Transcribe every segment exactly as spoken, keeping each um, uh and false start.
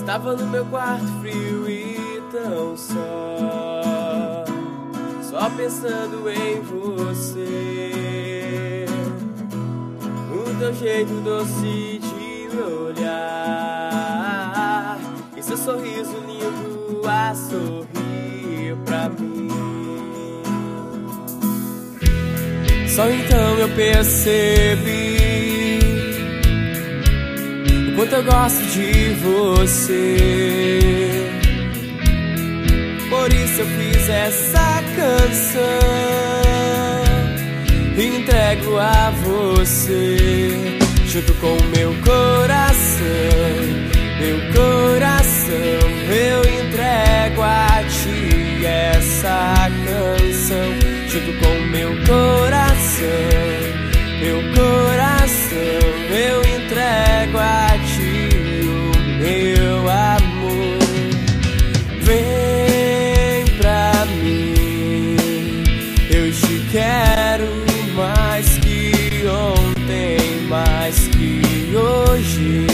Estava no meu quarto frio e tão só, só pensando em você, o teu jeito doce de me olhar e seu sorriso lindo a sorrir pra mim. Só então eu percebi o quanto eu gosto de você. Por isso eu fiz essa canção e entrego a você, junto com meu coração. Meu coração eu entrego a ti essa canção, junto com meu coração. Meu coração eu entrego a ti o meu amor. Vem pra mim, eu te quero mais que ontem, mais que hoje.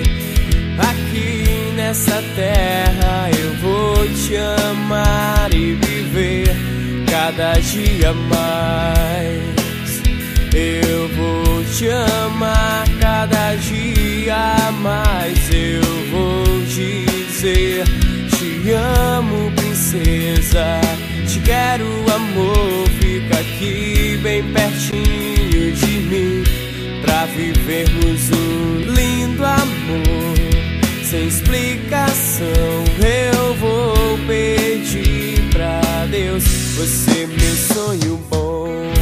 Aqui nessa terra eu vou te amar e viver cada dia mais. Eu vou te amar cada dia mais. Eu vou dizer: te amo, princesa. Te quero, amor. Fica aqui bem pertinho de mim, pra vivermos um lindo amor. Sem explicação eu vou pedir pra Deus, você meu sonho bom.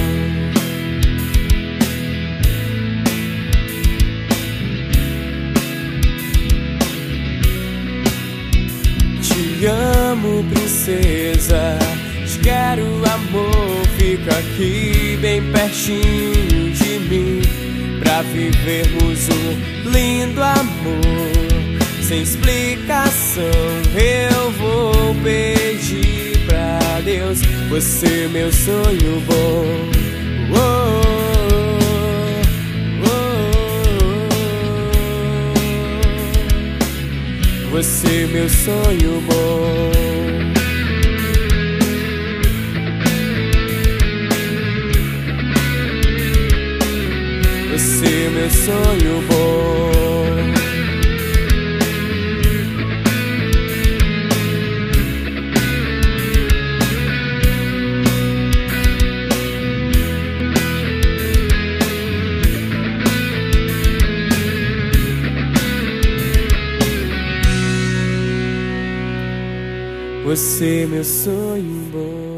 Te amo, princesa. Te quero, amor. Fica aqui bem pertinho de mim, pra vivermos um lindo amor. Sem explicação eu vou pedir pra Deus, você meu sonho bom. Oh, oh, oh, oh. Você meu sonho bom. Você meu sonho bom. Você meu sonho bom.